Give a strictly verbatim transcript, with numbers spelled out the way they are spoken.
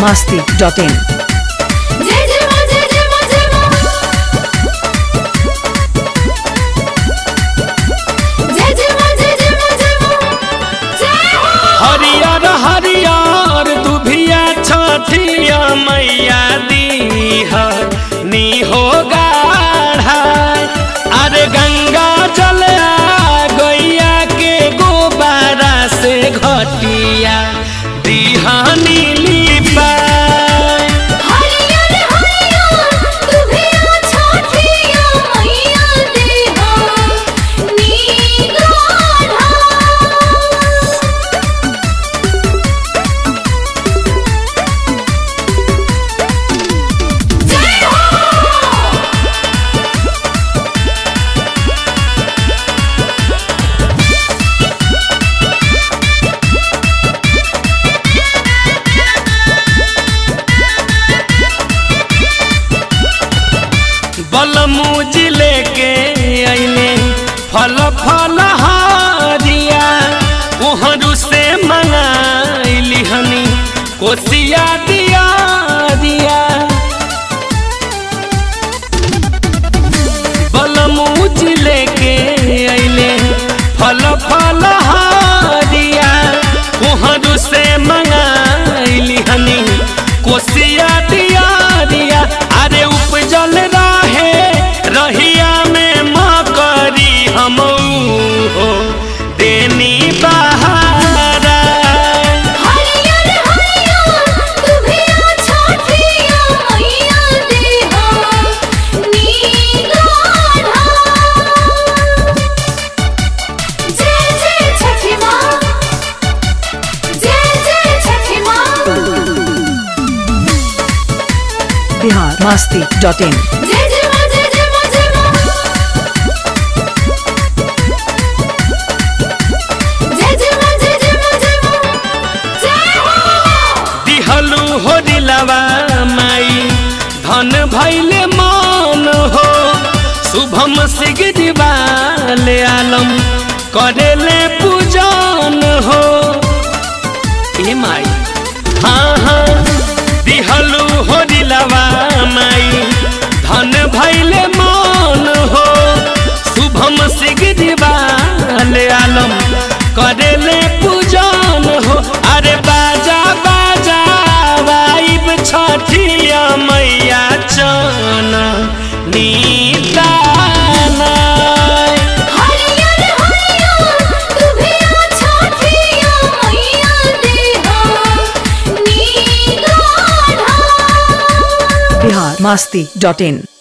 masti dot in. हरियर हरियर दुभिया छठिया मैया दीह नी हो गाढ़ा। अरे गंगा जल गैया के गोबारा से घटिया दीह नीली बलमूज लेके अइले फल फल हारिया ओहरू से मंगाइली हनी कोसिया दिया दिया। बलमूज लेके अइले फल फल हारिया ओहरू से मंगाइली हनी कोसिया दिया दिया। अरे उपजल रहिया में मकरी हम हो देनी बहारा। हरियर हरियर दुभिया छठिया मैया देहा नी गाढ़ा। जय जय छठी माँ, जय जय छठी माँ। Bihar masti dot in. हो दिलवा माई धन भैले मान हो शुभम सिगदिवाले आलम करेले पूजन हो ए माई। हाँ हाँ दिहलू हो दिलवा माई धन भैले मान हो शुभम सिगदिवाले आलम करेले पूजन हो। अरे बाजा बाजा छठिया मैया चना नीताना। हरियर हरियर दुभिया छठिया मैया देहा नी गाढ़ा। Bihar masti dot in.